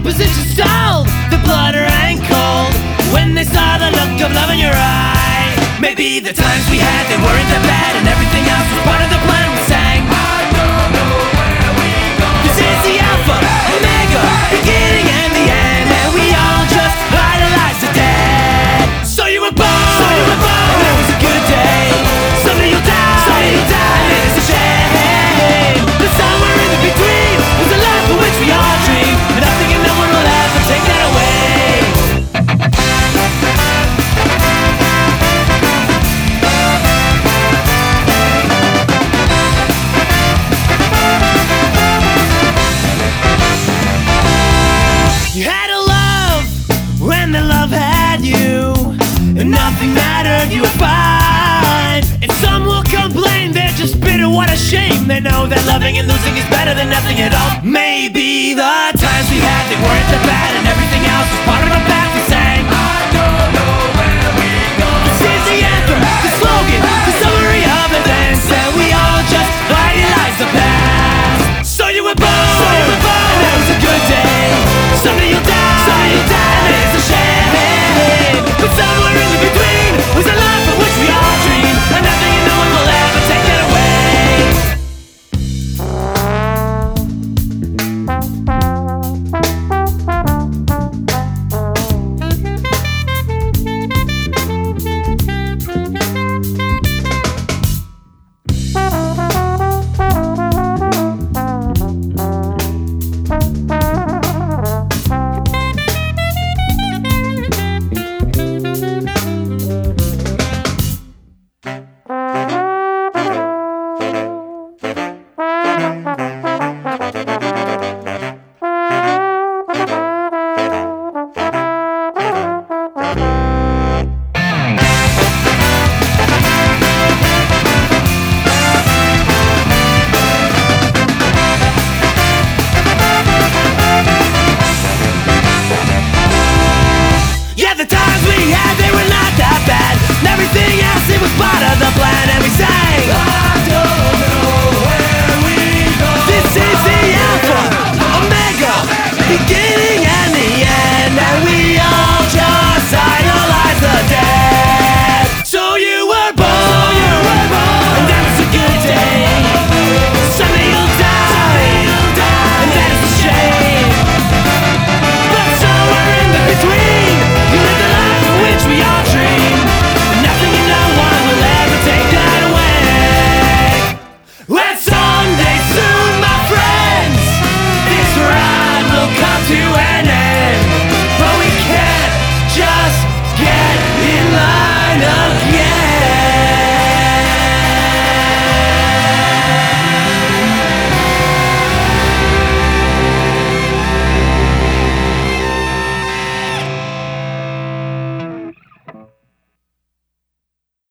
opposition stalled, the blood ran cold when they saw the look of love in your eye. Maybe the times we had, they weren't that bad, and everything else was part of the plan. We sang, I don't know where we go. This is the Alpha, Omega, beginning and the end, and we all just idolize the dead. So you were born, and it was a good day. Someday you'll die, and it's a shame. But somewhere in the between was a life for which we all dream, and nothing and no one will ever take that away. You had a love when the love had you, and nothing mattered, you were fine. And some will complain, they're just bitter, what a shame. They know that loving and losing is better than nothing at all. Maybe the times we had, they weren't that bad.